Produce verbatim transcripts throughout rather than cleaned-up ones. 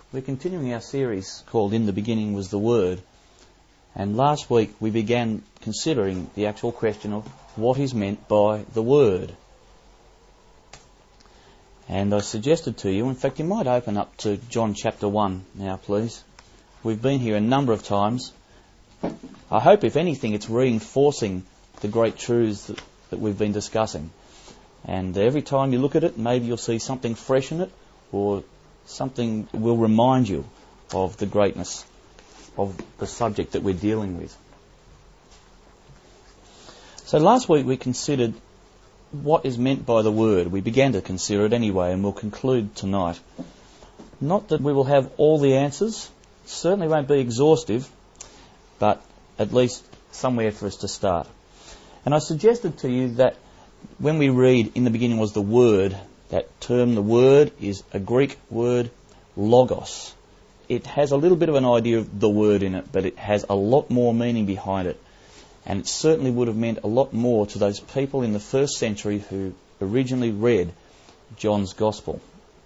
We're continuing our series called In the Beginning Was the Word. And last week we began considering the actual question of what is meant by the Word. And I suggested to you, in fact you might open up to John chapter one now please. We've been here a number of times. I hope if anything it's reinforcing the great truths that, that we've been discussing. And every time you look at it, maybe you'll see something fresh in it, or something will remind you of the greatness of the subject that we're dealing with. So last week we considered what is meant by the Word. We began to consider it anyway, and we'll conclude tonight. Not that we will have all the answers, certainly won't be exhaustive, but at least somewhere for us to start. And I suggested to you that when we read "In the beginning was the Word," that term, the Word, is a Greek word, logos. It has a little bit of an idea of the Word in it, but it has a lot more meaning behind it. And it certainly would have meant a lot more to those people in the first century who originally read John's Gospel.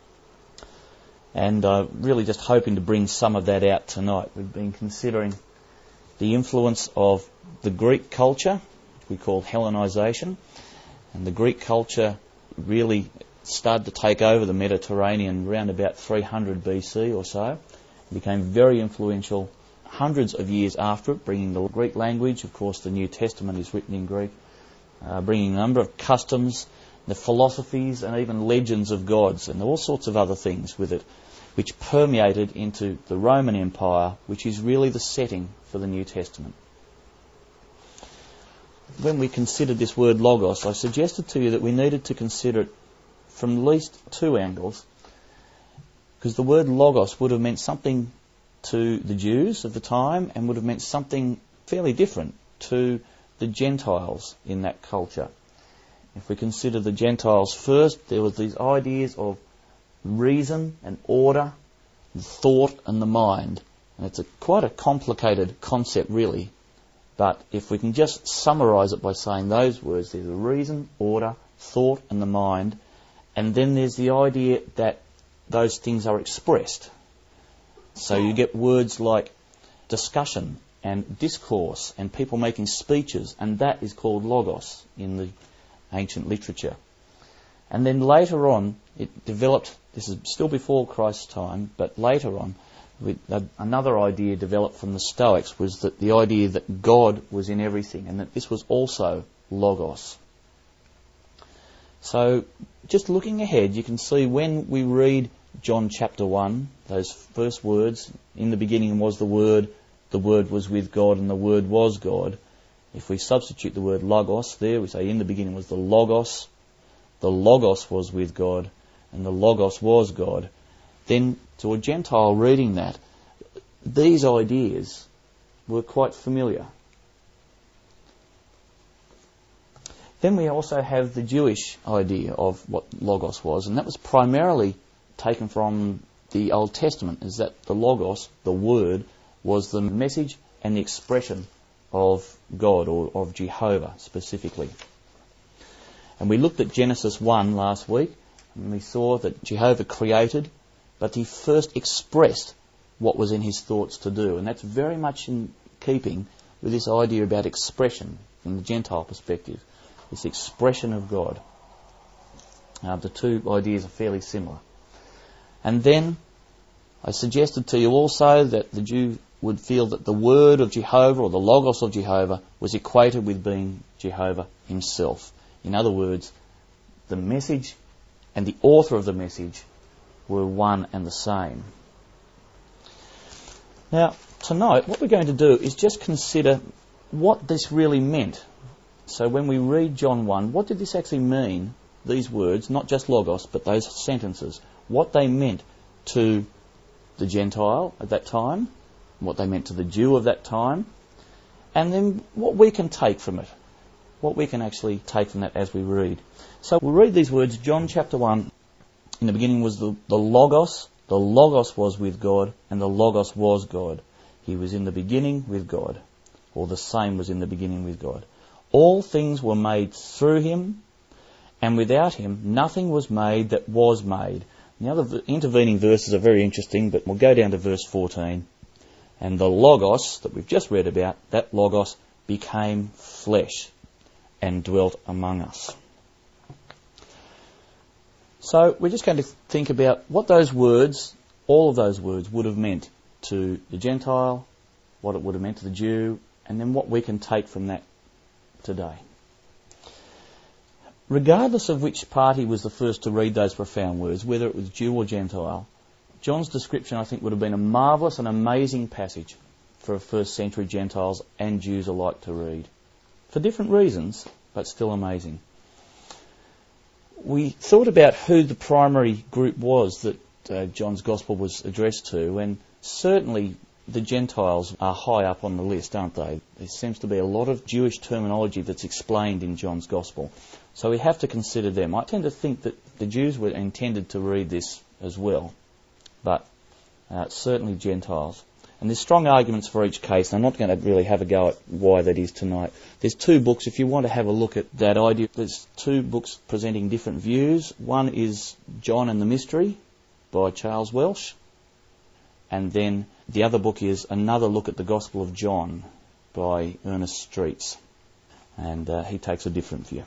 And uh, really just hoping to bring some of that out tonight. We've been considering the influence of the Greek culture, which we call Hellenization. And the Greek culture really started to take over the Mediterranean around about three hundred B C or so. It became very influential hundreds of years after it, bringing the Greek language. Of course, the New Testament is written in Greek, uh, bringing a number of customs, the philosophies, and even legends of gods, and all sorts of other things with it, which permeated into the Roman Empire, which is really the setting for the New Testament. When we considered this word logos, I suggested to you that we needed to consider it from at least two angles, because the word logos would have meant something to the Jews of the time and would have meant something fairly different to the Gentiles in that culture. If we consider the Gentiles first, there was these ideas of reason and order, and thought and the mind. And it's a quite a complicated concept really. But if we can just summarise it by saying those words, there's a reason, order, thought and the mind. And then there's the idea that those things are expressed. So you get words like discussion and discourse and people making speeches, and that is called logos in the ancient literature. And then later on, it developed, this is still before Christ's time, but later on, with another idea developed from the Stoics was that the idea that God was in everything and that this was also logos. So just looking ahead, you can see when we read John chapter one, those first words, "In the beginning was the Word, the Word was with God, and the Word was God." If we substitute the word logos there, we say in the beginning was the logos, the logos was with God, and the logos was God. Then to a Gentile reading that, these ideas were quite familiar. Then we also have the Jewish idea of what logos was, and that was primarily taken from the Old Testament, is that the logos, the word, was the message and the expression of God, or of Jehovah specifically. And we looked at Genesis one last week, and we saw that Jehovah created, but he first expressed what was in his thoughts to do. And that's very much in keeping with this idea about expression from the Gentile perspective, this expression of God. Uh, the two ideas are fairly similar. And then I suggested to you also that the Jew would feel that the word of Jehovah, or the logos of Jehovah, was equated with being Jehovah himself. In other words, the message and the author of the message were one and the same. Now, tonight, what we're going to do is just consider what this really meant. So when we read John one, what did this actually mean, these words, not just logos, but those sentences, what they meant to the Gentile at that time, what they meant to the Jew of that time, and then what we can take from it, what we can actually take from that as we read. So we'll read these words, John chapter one. In the beginning was the, the Logos, the Logos was with God, and the Logos was God. He was in the beginning with God, or the same was in the beginning with God. All things were made through him, and without him nothing was made that was made. The other v- intervening verses are very interesting, but we'll go down to verse fourteen. And the Logos that we've just read about, that Logos became flesh and dwelt among us. So we're just going to think about what those words, all of those words, would have meant to the Gentile, what it would have meant to the Jew, and then what we can take from that today. Regardless of which party was the first to read those profound words, whether it was Jew or Gentile, John's description, I think, would have been a marvellous and amazing passage for first century Gentiles and Jews alike to read. For different reasons, but still amazing. We thought about who the primary group was that uh, John's Gospel was addressed to, and certainly the Gentiles are high up on the list, aren't they? There seems to be a lot of Jewish terminology that's explained in John's Gospel. So we have to consider them. I tend to think that the Jews were intended to read this as well, but uh, certainly Gentiles. And there's strong arguments for each case, and I'm not going to really have a go at why that is tonight. There's two books, if you want to have a look at that idea, there's two books presenting different views. One is John and the Mystery by Charles Welsh, and then the other book is Another Look at the Gospel of John by Ernest Streets, and uh, he takes a different view.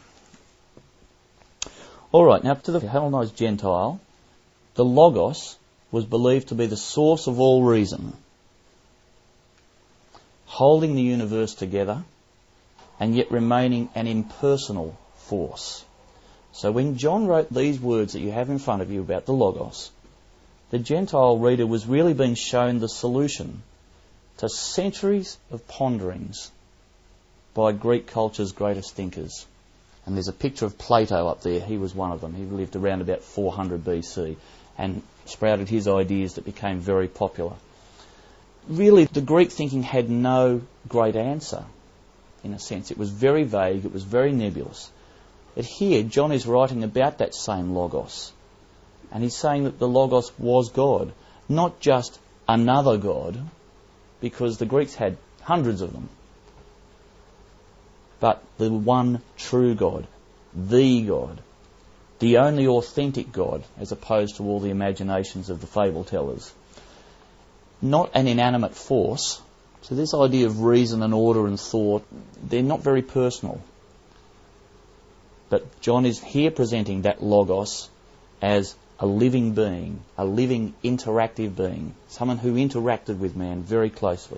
All right, now to the Hellenized Gentile, the Logos was believed to be the source of all reason, holding the universe together and yet remaining an impersonal force. So when John wrote these words that you have in front of you about the Logos, the Gentile reader was really being shown the solution to centuries of ponderings by Greek culture's greatest thinkers. And there's a picture of Plato up there. He was one of them. He lived around about four hundred B C and sprouted his ideas that became very popular. Really, the Greek thinking had no great answer, in a sense. It was very vague, it was very nebulous. But here, John is writing about that same Logos. And he's saying that the Logos was God, not just another God, because the Greeks had hundreds of them, but the one true God, the God, the only authentic God, as opposed to all the imaginations of the fable tellers. Not an inanimate force. So this idea of reason and order and thought, they're not very personal. But John is here presenting that Logos as a living being, a living interactive being, someone who interacted with man very closely.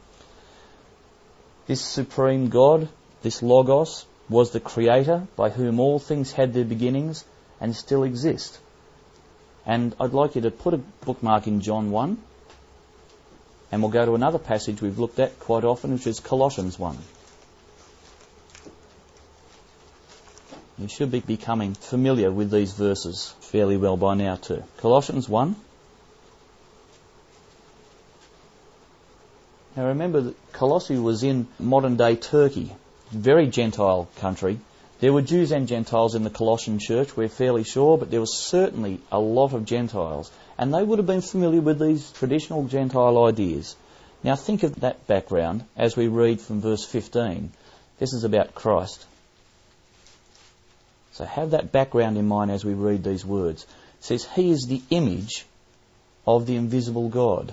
This supreme God, this Logos, was the creator by whom all things had their beginnings and still exist. And I'd like you to put a bookmark in John one, and we'll go to another passage we've looked at quite often, which is Colossians one. You should be becoming familiar with these verses fairly well by now too. Colossians one. Now remember that Colossae was in modern-day Turkey, very Gentile country. There were Jews and Gentiles in the Colossian church, we're fairly sure, but there was certainly a lot of Gentiles, and they would have been familiar with these traditional Gentile ideas. Now think of that background as we read from verse fifteen. This is about Christ. So have that background in mind as we read these words. It says, He is the image of the invisible God.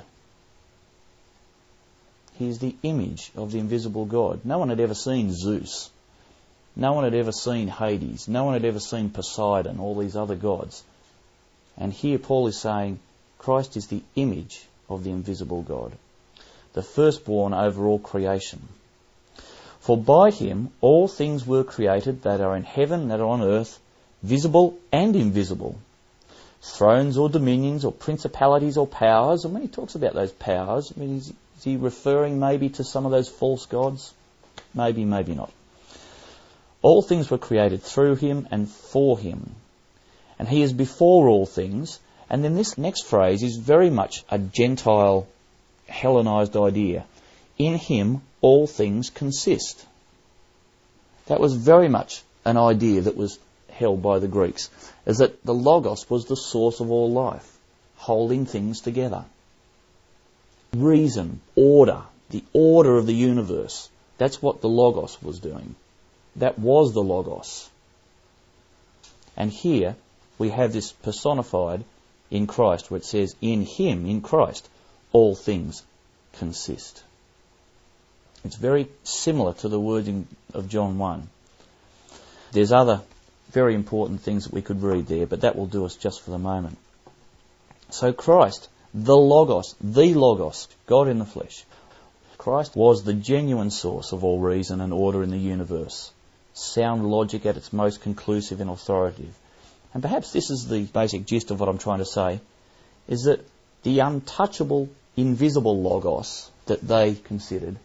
He is the image of the invisible God. No one had ever seen Zeus. No one had ever seen Hades. No one had ever seen Poseidon, all these other gods. And here Paul is saying, Christ is the image of the invisible God, the firstborn over all creation. For by him all things were created that are in heaven, that are on earth, visible and invisible, thrones or dominions or principalities or powers. And when he talks about those powers, I mean, is, is he referring maybe to some of those false gods? Maybe, maybe not. All things were created through him and for him. And he is before all things. And then this next phrase is very much a Gentile Hellenized idea. In him all things consist. That was very much an idea that was held by the Greeks, is that the Logos was the source of all life, holding things together. Reason, order, the order of the universe, that's what the Logos was doing. That was the Logos. And here we have this personified in Christ, where it says, in him, in Christ, all things consist. It's very similar to the wording of John one. There's other very important things that we could read there, but that will do us just for the moment. So Christ, the Logos, the Logos, God in the flesh, Christ was the genuine source of all reason and order in the universe. Sound logic at its most conclusive and authoritative. And perhaps this is the basic gist of what I'm trying to say, is that the untouchable, invisible Logos that they considered,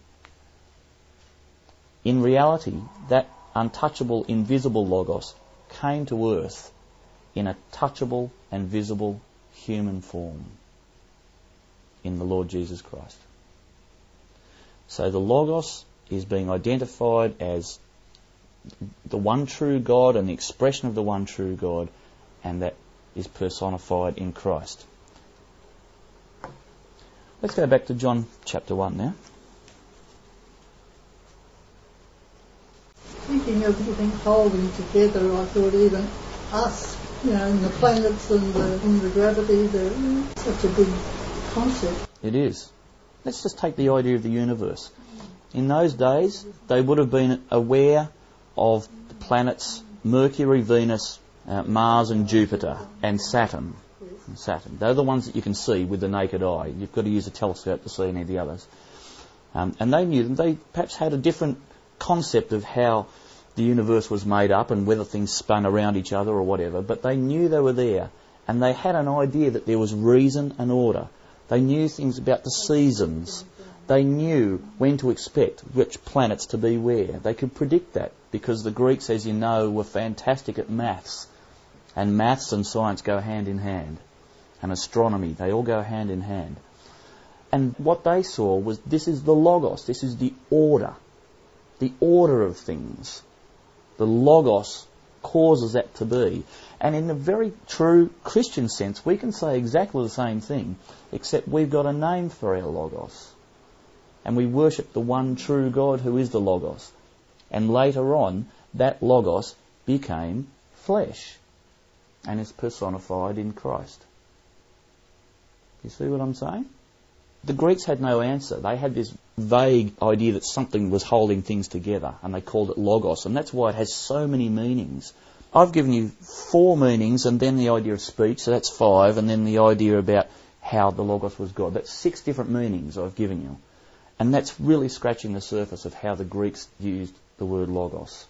in reality, that untouchable, invisible Logos came to earth in a touchable and visible human form in the Lord Jesus Christ. So the Logos is being identified as the one true God and the expression of the one true God, and that is personified in Christ. Let's go back to John chapter one now. Thinking of everything holding together, I thought even us, you know, and the planets and the, and the gravity, they're such a big concept. It is. Let's just take the idea of the universe. In those days, they would have been aware of the planets Mercury, Venus, uh, Mars and Jupiter, and Saturn. And Saturn. They're the ones that you can see with the naked eye. You've got to use a telescope to see any of the others. Um, and they knew them. They perhaps had a different concept of how the universe was made up and whether things spun around each other or whatever, but they knew they were there, and they had an idea that there was reason and order. They knew things about the seasons. They knew when to expect which planets to be where. They could predict that because the Greeks, as you know, were fantastic at maths. And maths and science go hand in hand. And astronomy, they all go hand in hand. And what they saw was this is the Logos, this is the order. The order of things. The Logos causes that to be. And in a very true Christian sense, we can say exactly the same thing, except we've got a name for our Logos. And we worship the one true God who is the Logos. And later on, that Logos became flesh and is personified in Christ. You see what I'm saying? The Greeks had no answer. They had this vague idea that something was holding things together, and they called it Logos, and that's why it has so many meanings. I've given you four meanings, and then the idea of speech, so that's five, and then the idea about how the Logos was God. That's six different meanings I've given you. And that's really scratching the surface of how the Greeks used the word Logos.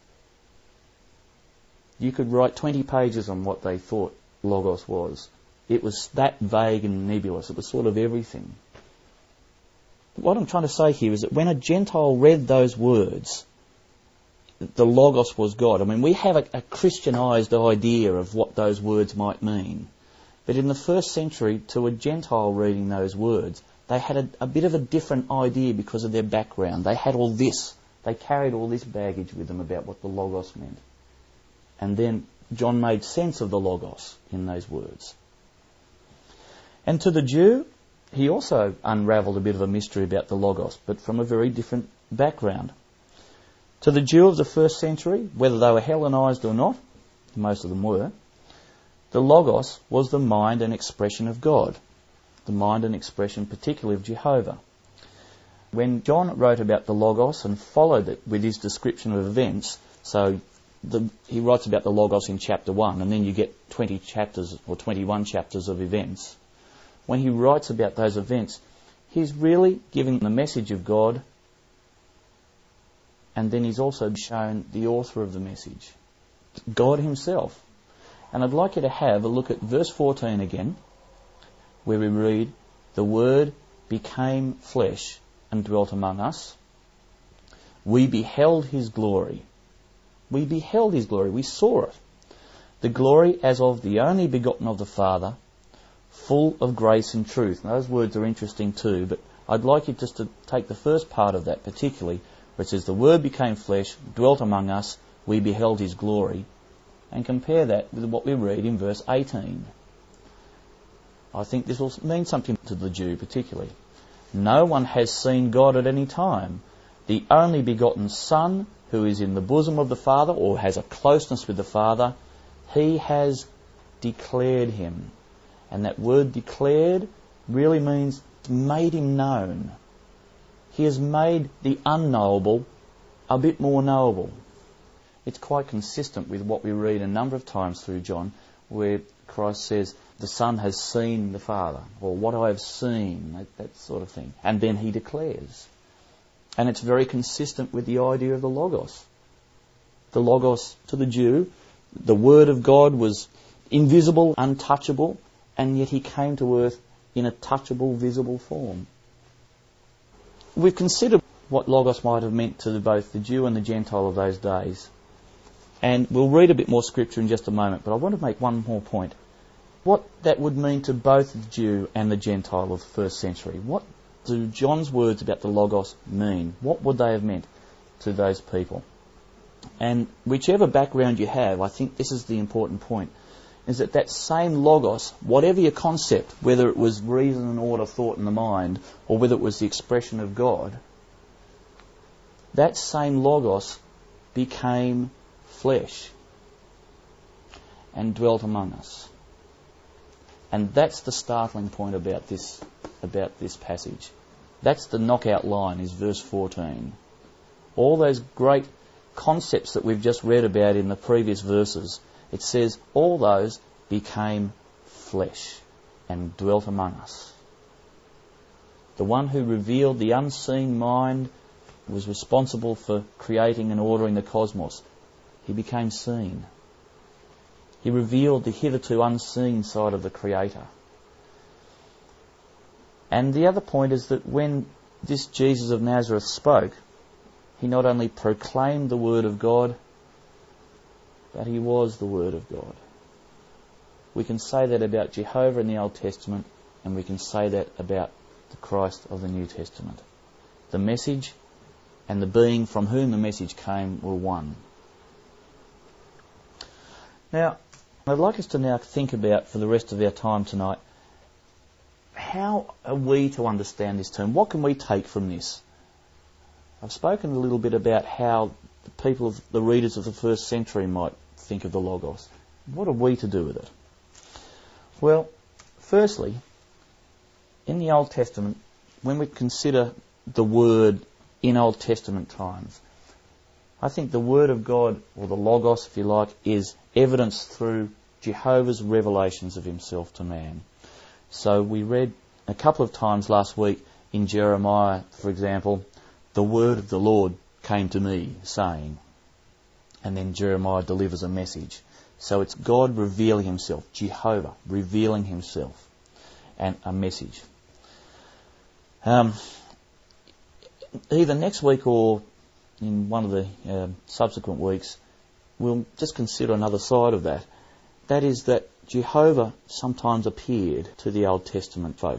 You could write twenty pages on what they thought Logos was. It was that vague and nebulous. It was sort of everything. What I'm trying to say here is that when a Gentile read those words, the Logos was God. I mean, we have a, a Christianized idea of what those words might mean. But in the first century, to a Gentile reading those words, they had a, a bit of a different idea because of their background. They had all this. They carried all this baggage with them about what the Logos meant. And then John made sense of the Logos in those words. And to the Jew, he also unravelled a bit of a mystery about the Logos, but from a very different background. To the Jew of the first century, whether they were Hellenized or not, most of them were, the Logos was the mind and expression of God, the mind and expression particularly of Jehovah. When John wrote about the Logos and followed it with his description of events, so the, he writes about the Logos in chapter one, and then you get twenty chapters or twenty-one chapters of events. When he writes about those events, he's really giving the message of God, and then he's also shown the author of the message, God himself. And I'd like you to have a look at verse fourteen again, where we read, "The Word became flesh and dwelt among us. We beheld his glory." We beheld his glory. We saw it. "The glory as of the only begotten of the Father, full of grace and truth." Now, those words are interesting too, but I'd like you just to take the first part of that particularly, where it says, "The Word became flesh, dwelt among us, we beheld his glory," and compare that with what we read in verse eighteen. I think this will mean something to the Jew particularly. "No one has seen God at any time. The only begotten Son, who is in the bosom of the Father, or has a closeness with the Father, he has declared him." And that word declared really means made him known. He has made the unknowable a bit more knowable. It's quite consistent with what we read a number of times through John, where Christ says, the Son has seen the Father, or what I have seen, that, that sort of thing. And then he declares. And it's very consistent with the idea of the Logos. The Logos to the Jew, the Word of God was invisible, untouchable, and yet he came to earth in a touchable, visible form. We've considered what Logos might have meant to both the Jew and the Gentile of those days. And we'll read a bit more scripture in just a moment, but I want to make one more point. What that would mean to both the Jew and the Gentile of the first century. What do John's words about the Logos mean? What would they have meant to those people? And whichever background you have, I think this is the important point, is that that same Logos, whatever your concept, whether it was reason and order, thought in the mind, or whether it was the expression of God, that same Logos became flesh and dwelt among us. And that's the startling point about this about this passage. That's the knockout line, is verse fourteen. All those great concepts that we've just read about in the previous verses, it says all those became flesh and dwelt among us. The one who revealed the unseen mind, was responsible for creating and ordering the cosmos, he became seen. He revealed the hitherto unseen side of the Creator. And the other point is that when this Jesus of Nazareth spoke, he not only proclaimed the Word of God, but he was the Word of God. We can say that about Jehovah in the Old Testament, and we can say that about the Christ of the New Testament. The message and the being from whom the message came were one. Now, I'd like us to now think about, for the rest of our time tonight, how are we to understand this term? What can we take from this? I've spoken a little bit about how the people, of the readers of the first century might think of the Logos. What are we to do with it? Well, firstly, in the Old Testament, when we consider the Word in Old Testament times, I think the Word of God, or the Logos, if you like, is evidenced through Jehovah's revelations of himself to man. So we read a couple of times last week in Jeremiah, for example, the word of the Lord came to me, saying, and then Jeremiah delivers a message. So it's God revealing himself, Jehovah revealing himself, and a message. Um, either next week or in one of the uh, subsequent weeks, we'll just consider another side of that. That is that Jehovah sometimes appeared to the Old Testament folk.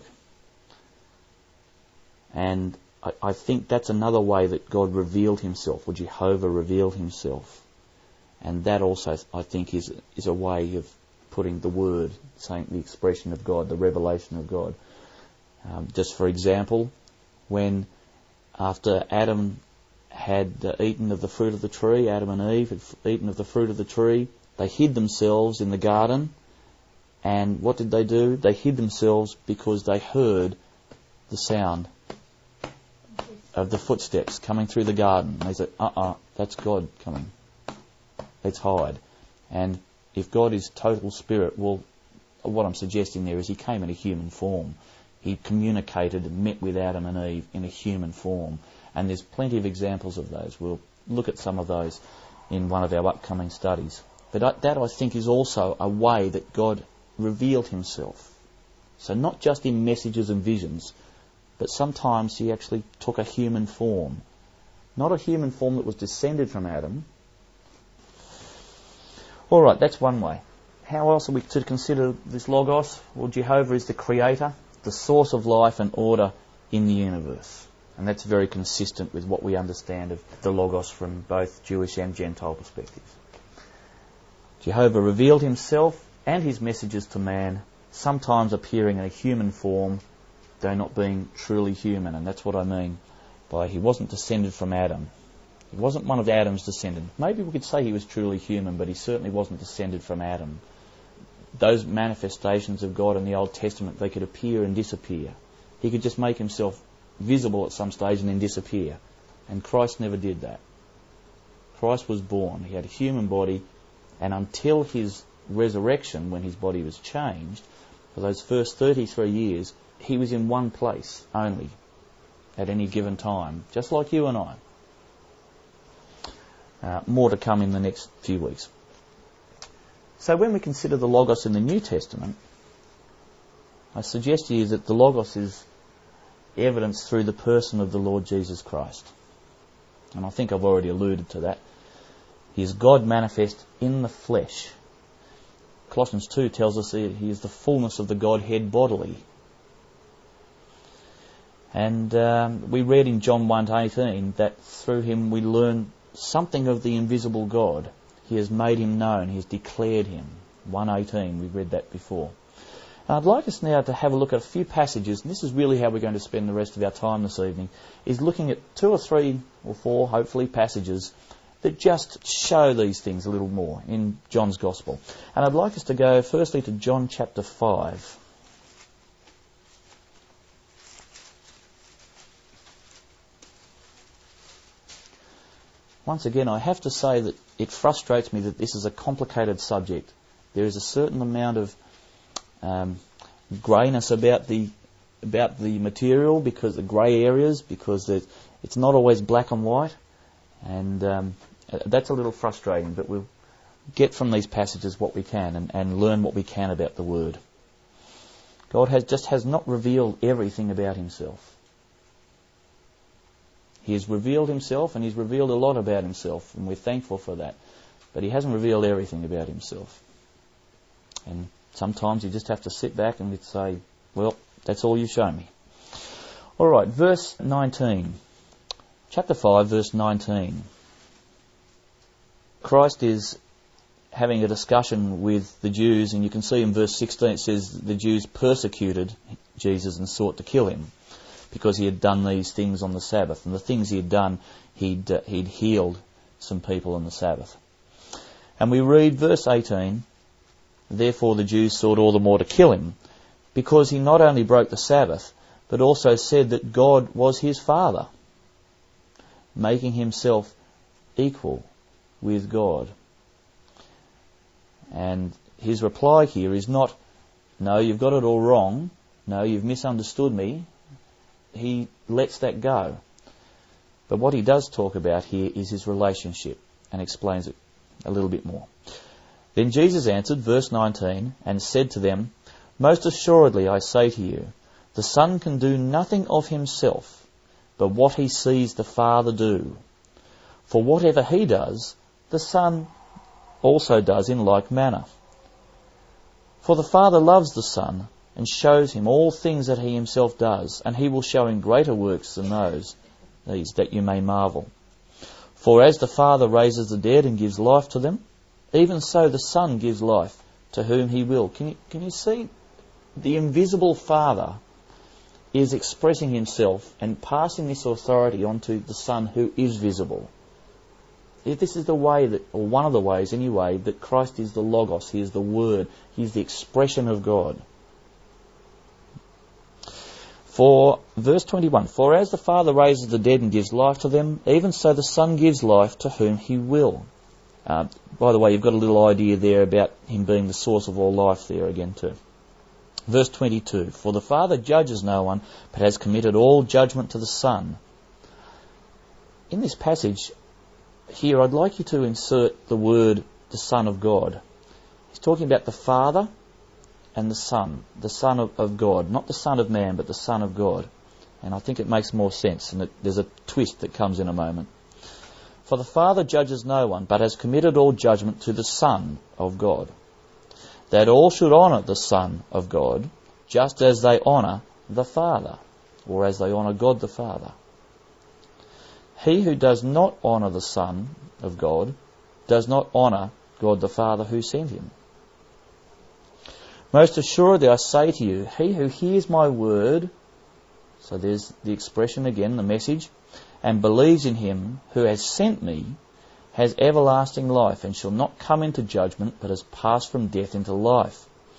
And I, I think that's another way that God revealed himself, or Jehovah revealed himself. And that also, I think, is is a way of putting the word, saying the expression of God, the revelation of God. Um, just for example, when after Adam had uh, eaten of the fruit of the tree, Adam and Eve had f- eaten of the fruit of the tree, they hid themselves in the garden. And what did they do? They hid themselves because they heard the sound of the footsteps coming through the garden. They said, uh-uh, that's God coming. Let's hide. And if God is total spirit, well, what I'm suggesting there is he came in a human form. He communicated and met with Adam and Eve in a human form. And there's plenty of examples of those. We'll look at some of those in one of our upcoming studies. But that, I think, is also a way that God revealed himself. So not just in messages and visions, but sometimes he actually took a human form. Not a human form that was descended from Adam. All right, that's one way. How else are we to consider this Logos? Well, Jehovah is the creator, the source of life and order in the universe. And that's very consistent with what we understand of the Logos from both Jewish and Gentile perspectives. Jehovah revealed himself and his messages to man, sometimes appearing in a human form, though not being truly human. And that's what I mean by he wasn't descended from Adam. He wasn't one of Adam's descendants. Maybe we could say he was truly human, but he certainly wasn't descended from Adam. those manifestations of God in the Old Testament, they could appear and disappear. He could just make himself visible at some stage and then disappear. And Christ never did that. Christ was born. He had a human body, and until his resurrection, when his body was changed, for those first thirty-three years, he was in one place only at any given time, just like you and I. Uh, more to come in the next few weeks. So when we consider the Logos in the New Testament, I suggest to you that the Logos is evidenced through the person of the Lord Jesus Christ. And I think I've already alluded to that. He is God manifest in the flesh. Colossians two tells us that he is the fullness of the Godhead bodily. And um, we read in John one eighteen that through him we learn something of the invisible God. He has made him known. He has declared him. one eighteen, we read that before. And I'd like us now to have a look at a few passages, and this is really how we're going to spend the rest of our time this evening, is looking at two or three or four, hopefully, passages that just show these things a little more in John's Gospel. And I'd like us to go firstly to John chapter five. Once again, I have to say that it frustrates me that this is a complicated subject. There is a certain amount of um, greyness about the about the material, because the grey areas, because it's not always black and white, and um, that's a little frustrating. But we'll get from these passages what we can and, and learn what we can about the Word. God has just has not revealed everything about himself. He has revealed himself, and he's revealed a lot about himself, and we're thankful for that. But he hasn't revealed everything about himself. And sometimes you just have to sit back and say, well, that's all you've shown me. All right, verse nineteen. Chapter five, verse nineteen. Christ is having a discussion with the Jews, and you can see in verse sixteen it says the Jews persecuted Jesus and sought to kill him, because he had done these things on the Sabbath. And the things he had done, he'd, uh, he'd healed some people on the Sabbath. And we read verse eighteen, therefore the Jews sought all the more to kill him, because he not only broke the Sabbath, but also said that God was his Father, making himself equal with God. And his reply here is not, no, you've got it all wrong, no, you've misunderstood me. He lets that go. But what he does talk about here is his relationship, and explains it a little bit more. Then Jesus answered, verse nineteen, and said to them, most assuredly I say to you, the Son can do nothing of himself, but what he sees the Father do. For whatever he does, the Son also does in like manner. For the Father loves the Son, and shows him all things that he himself does, and he will show him greater works than those, these, that you may marvel. For as the Father raises the dead and gives life to them, even so the Son gives life to whom he will. Can you, can you see? The invisible Father is expressing himself and passing this authority onto the Son who is visible. This is the way that, or one of the ways anyway, that Christ is the Logos, he is the Word, he is the expression of God. For, verse twenty-one, for as the Father raises the dead and gives life to them, even so the Son gives life to whom he will. Uh, by the way, you've got a little idea there about him being the source of all life there again too. Verse twenty-two, for the Father judges no one, but has committed all judgment to the Son. In this passage here, I'd like you to insert the word, the Son of God. He's talking about the Father and the Son, the Son of, of God, not the Son of man, but the Son of God. And I think it makes more sense, and it, there's a twist that comes in a moment. For the Father judges no one, but has committed all judgment to the Son of God, that all should honour the Son of God, just as they honour the Father, or as they honour God the Father. He who does not honour the Son of God does not honour God the Father who sent him. Most assuredly I say to you, he who hears my word, so there's the expression again, the message, and believes in him who has sent me, has everlasting life, and shall not come into judgment, but has passed from death into life.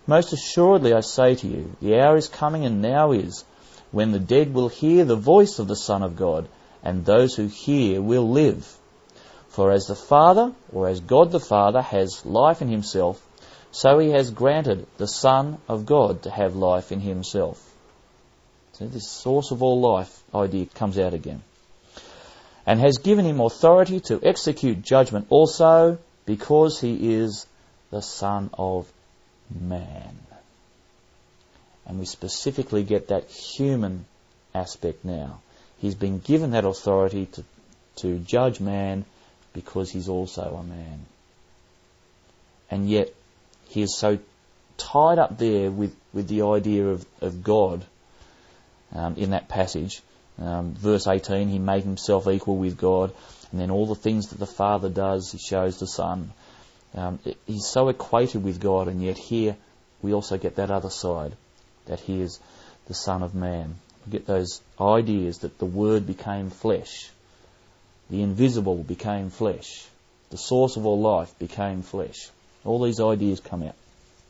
Most assuredly I say to you, the hour is coming, and now is, when the dead will hear the voice of the Son of God, and those who hear will live. For as the Father, or as God the Father, has life in himself, so he has granted the Son of God to have life in himself. So this source of all life idea comes out again. And has given him authority to execute judgment also, because he is the Son of Man. And we specifically get that human aspect now. He's been given that authority to, to judge man because he's also a man. And yet he is so tied up there with, with the idea of, of God um, in that passage. Um, verse eighteen, he made himself equal with God, and then all the things that the Father does, he shows the Son. Um, he's so equated with God, and yet here we also get that other side, that he is the Son of Man. We get those ideas that the Word became flesh, the invisible became flesh, the source of all life became flesh. All these ideas come out.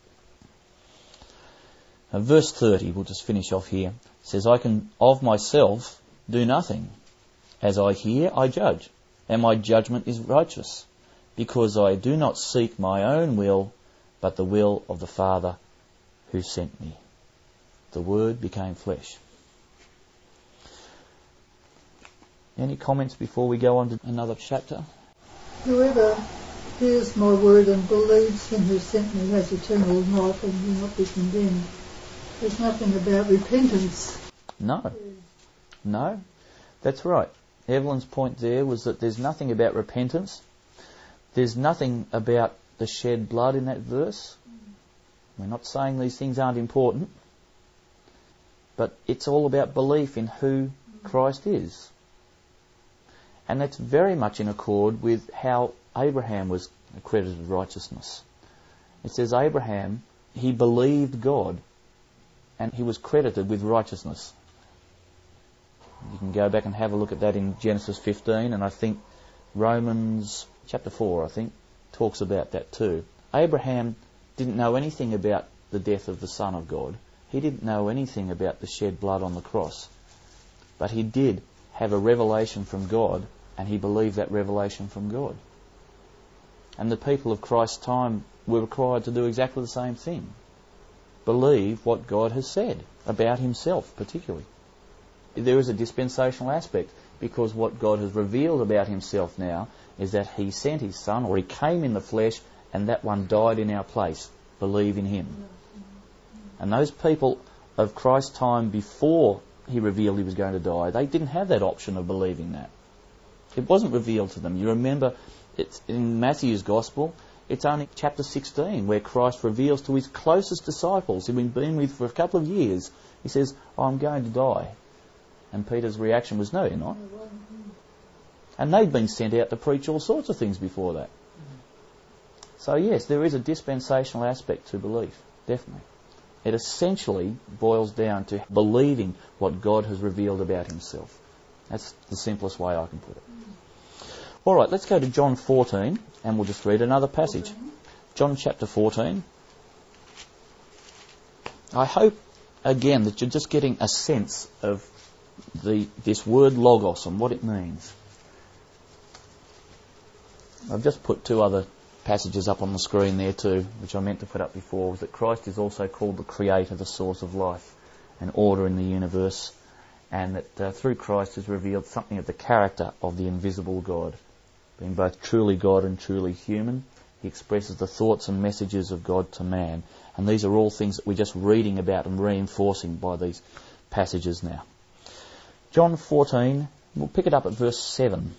Now, verse thirty, we'll just finish off here, says, I can of myself do nothing. As I hear, I judge, and my judgment is righteous, because I do not seek my own will, but the will of the Father who sent me. The Word became flesh. Any comments before we go on to another chapter? Whoever hears my word and believes him who sent me has eternal life and will not be condemned. There's nothing about repentance. No. No. That's right. Evelyn's point there was that there's nothing about repentance. There's nothing about the shed blood in that verse. We're not saying these things aren't important, but it's all about belief in who Christ is. And that's very much in accord with how Abraham was accredited with righteousness. It says Abraham, he believed God, and he was credited with righteousness. You can go back and have a look at that in Genesis fifteen, and I think Romans chapter four, I think, talks about that too. Abraham didn't know anything about the death of the Son of God. He didn't know anything about the shed blood on the cross. But he did have a revelation from God, and he believed that revelation from God. And the people of Christ's time were required to do exactly the same thing. Believe what God has said about himself, particularly. There is a dispensational aspect, because what God has revealed about himself now is that he sent his Son, or he came in the flesh, and that one died in our place. Believe in him. And those people of Christ's time before he revealed he was going to die, they didn't have that option of believing that. It wasn't revealed to them. You remember, it's in Matthew's Gospel, it's only chapter sixteen where Christ reveals to his closest disciples, who've been been with for a couple of years, he says, oh, I'm going to die. And Peter's reaction was, no, you're not. And they'd been sent out to preach all sorts of things before that. So yes, there is a dispensational aspect to belief, definitely. It essentially boils down to believing what God has revealed about himself. That's the simplest way I can put it. All right, let's go to John fourteen, and we'll just read another passage. John chapter fourteen. I hope, again, that you're just getting a sense of the this word logos and what it means. I've just put two other passages up on the screen there too, which I meant to put up before, was that Christ is also called the Creator, the source of life and order in the universe, and that uh, through Christ is revealed something of the character of the invisible God. Being both truly God and truly human, he expresses the thoughts and messages of God to man. And these are all things that we're just reading about and reinforcing by these passages now. John fourteen, we'll pick it up at verse seven.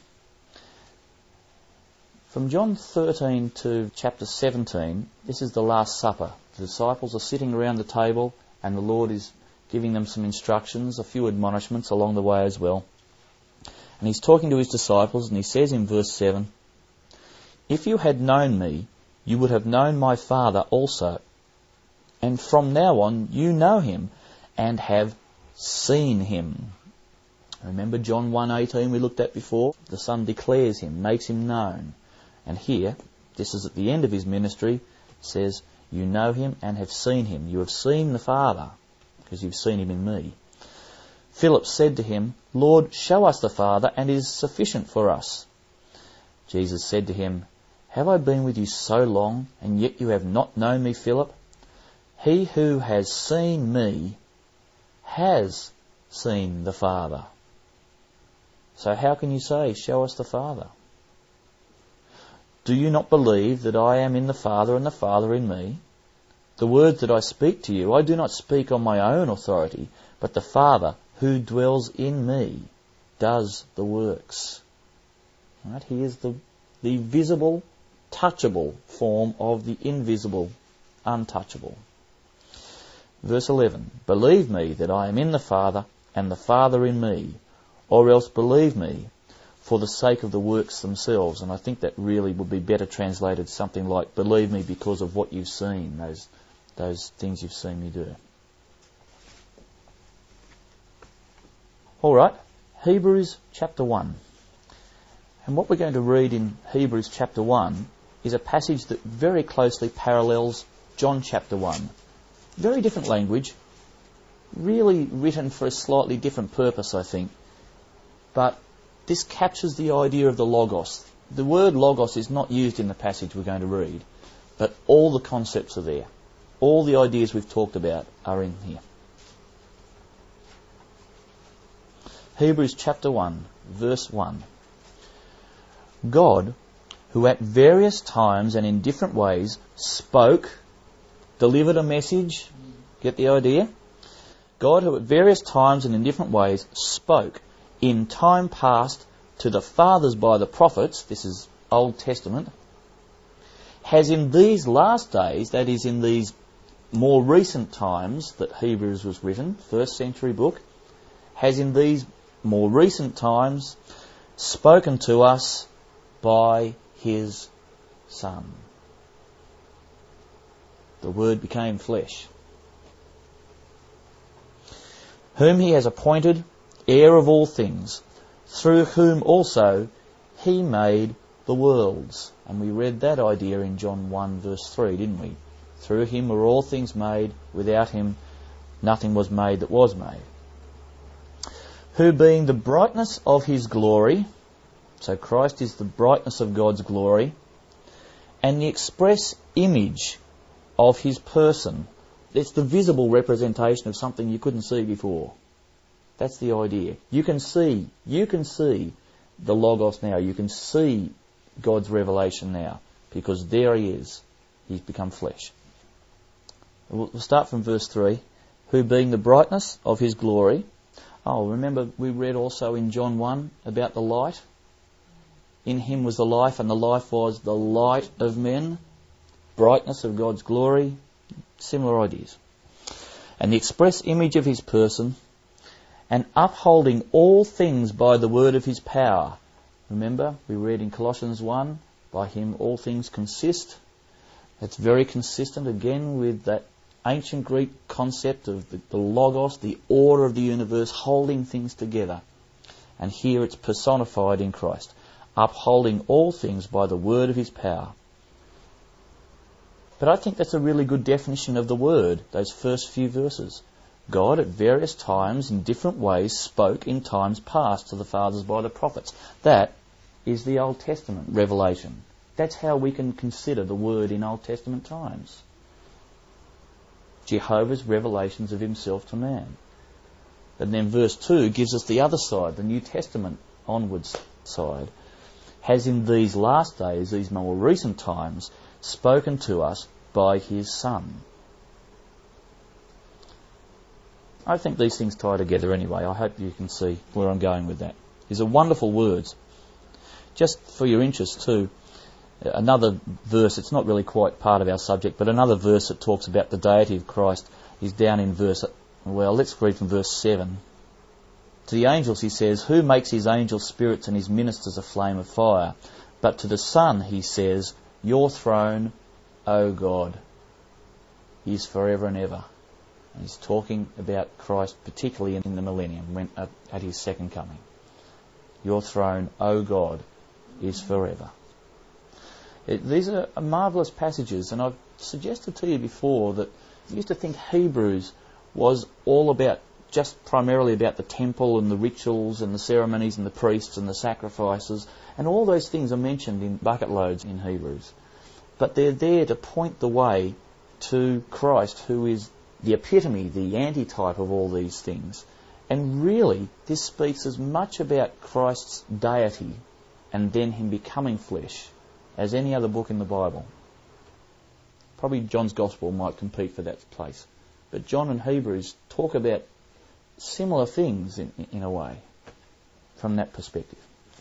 From John thirteen to chapter seventeen, this is the Last Supper. The disciples are sitting around the table, and the Lord is giving them some instructions, a few admonishments along the way as well. And he's talking to his disciples, and he says in verse seven, if you had known me, you would have known my Father also. And from now on, you know him and have seen him. Remember John one eighteen we looked at before? The Son declares him, makes him known. And here, this is at the end of his ministry, says, You know him and have seen him. You have seen the Father, because you've seen him in me. Philip said to him, Lord, show us the Father, and it is sufficient for us. Jesus said to him, Have I been with you so long, and yet you have not known me, Philip? He who has seen me has seen the Father. So how can you say, show us the Father? Do you not believe that I am in the Father and the Father in me? The words that I speak to you, I do not speak on my own authority, but the Father who dwells in me does the works. Right? He is the, the visible, touchable form of the invisible, untouchable. Verse eleven, Believe me that I am in the Father and the Father in me, or else believe me for the sake of the works themselves. And I think that really would be better translated something like, Believe me because of what you've seen, those, those things you've seen me do. All right, Hebrews chapter one. And what we're going to read in Hebrews chapter one is a passage that very closely parallels John chapter one. Very different language, really written for a slightly different purpose, I think. But this captures the idea of the Logos. The word Logos is not used in the passage we're going to read, but all the concepts are there. All the ideas we've talked about are in here. Hebrews chapter one, verse one. God, who at various times and in different ways spoke, delivered a message, get the idea? God, who at various times and in different ways spoke in time past to the fathers by the prophets, this is Old Testament, has in these last days, that is in these more recent times that Hebrews was written, first century book, has in these more recent times spoken to us by his Son. The Word became flesh. Whom he has appointed heir of all things, through whom also he made the worlds. And we read that idea in John one verse three, didn't we? Through him were all things made, without him nothing was made that was made. Who being the brightness of his glory, so Christ is the brightness of God's glory, and the express image of his person. It's the visible representation of something you couldn't see before. That's the idea. You can see, you can see the Logos now. You can see God's revelation now, because there he is. He's become flesh. We'll start from verse three. Who being the brightness of his glory. Oh, remember we read also in John one about the light. In him was the life, and the life was the light of men. Brightness of God's glory. Similar ideas. And the express image of his person, and upholding all things by the word of his power. Remember, we read in Colossians one, by him all things consist. That's very consistent again with that ancient Greek concept of the, the Logos, the order of the universe, holding things together. And here it's personified in Christ. Upholding all things by the word of his power. But I think that's a really good definition of the word, those first few verses. God at various times in different ways spoke in times past to the fathers by the prophets. That is the Old Testament revelation. That's how we can consider the word in Old Testament times. Jehovah's revelations of himself to man. And then verse two gives us the other side, the New Testament onwards side. Has in these last days, these more recent times, spoken to us by his Son. I think these things tie together anyway. I hope you can see where I'm going with that. These are wonderful words. Just for your interest too, another verse, it's not really quite part of our subject, but another verse that talks about the deity of Christ is down in verse, well, let's read from verse seven. To the angels he says, who makes his angels spirits and his ministers a flame of fire? But to the Son he says, your throne, O God, is forever and ever. And he's talking about Christ, particularly in the millennium, when at, at his second coming. Your throne, O God, is forever. It, these are marvellous passages, and I've suggested to you before that I used to think Hebrews was all about, just primarily about the temple and the rituals and the ceremonies and the priests and the sacrifices, and all those things are mentioned in bucket loads in Hebrews. But they're there to point the way to Christ, who is the epitome, the antitype of all these things. And really, this speaks as much about Christ's deity and then him becoming flesh as any other book in the Bible. Probably John's Gospel might compete for that place. But John and Hebrews talk about similar things in, in a way from that perspective.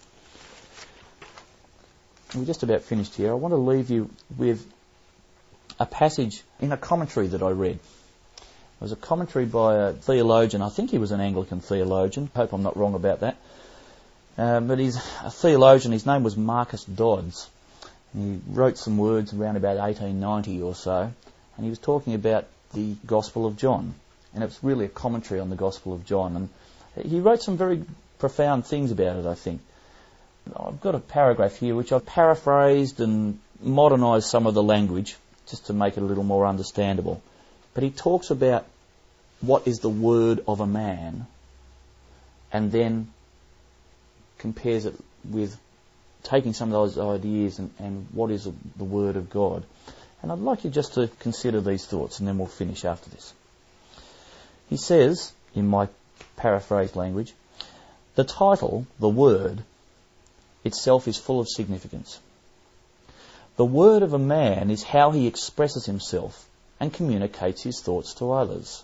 We're just about finished here. I want to leave you with a passage in a commentary that I read. It was a commentary by a theologian. I think he was an Anglican theologian. Hope I'm not wrong about that. Uh, but he's a theologian. His name was Marcus Dodds. He wrote some words around about eighteen ninety or so, and he was talking about the Gospel of John. And it was really a commentary on the Gospel of John. And he wrote some very profound things about it, I think. I've got a paragraph here which I've paraphrased and modernised some of the language just to make it a little more understandable. But he talks about what is the word of a man and then compares it with taking some of those ideas and, and what is the word of God. And I'd like you just to consider these thoughts and then we'll finish after this. He says, in my paraphrased language, the title, the word, itself is full of significance. The word of a man is how he expresses himself and communicates his thoughts to others.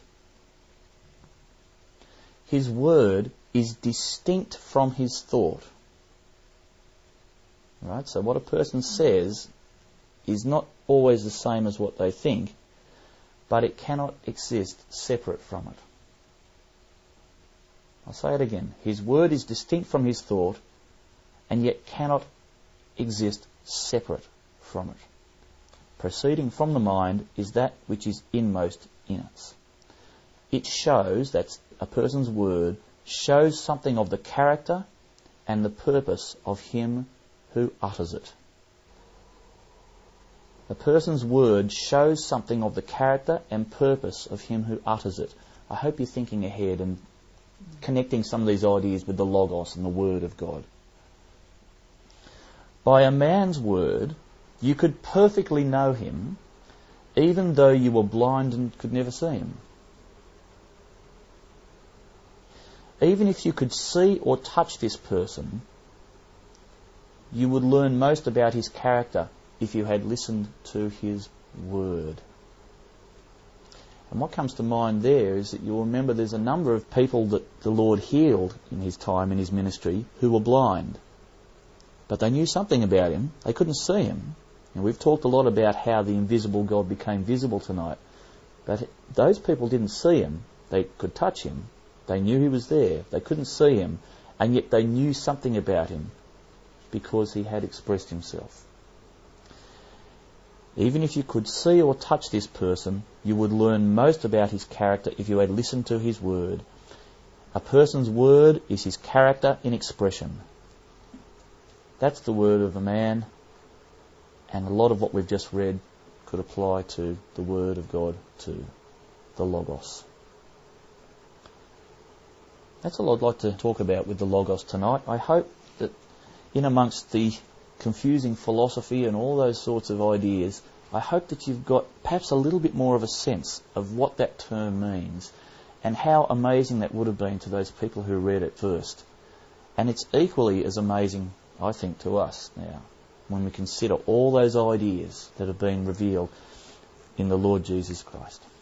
His word is distinct from his thought. Right? So what a person says is not always the same as what they think, but it cannot exist separate from it. I'll say it again. His word is distinct from his thought and yet cannot exist separate from it. Proceeding from the mind is that which is inmost in us. It shows, that's a person's word, shows something of the character and the purpose of him who utters it. A person's word shows something of the character and purpose of him who utters it. I hope you're thinking ahead and connecting some of these ideas with the Logos and the Word of God. By a man's word, you could perfectly know him, even though you were blind and could never see him. Even if you could see or touch this person, you would learn most about his character if you had listened to his word. And what comes to mind there is that you'll remember there's a number of people that the Lord healed in his time, in his ministry, who were blind. But they knew something about him. They couldn't see him. And we've talked a lot about how the invisible God became visible tonight. But those people didn't see him. They could touch him. They knew he was there. They couldn't see him. And yet they knew something about him because he had expressed himself. Even if you could see or touch this person, you would learn most about his character if you had listened to his word. A person's word is his character in expression. That's the word of a man, and a lot of what we've just read could apply to the word of God too, the Logos. That's all I'd like to talk about with the Logos tonight. I hope that in amongst the confusing philosophy and all those sorts of ideas, I hope that you've got perhaps a little bit more of a sense of what that term means and how amazing that would have been to those people who read it first. And it's equally as amazing, I think, to us now when we consider all those ideas that have been revealed in the Lord Jesus Christ.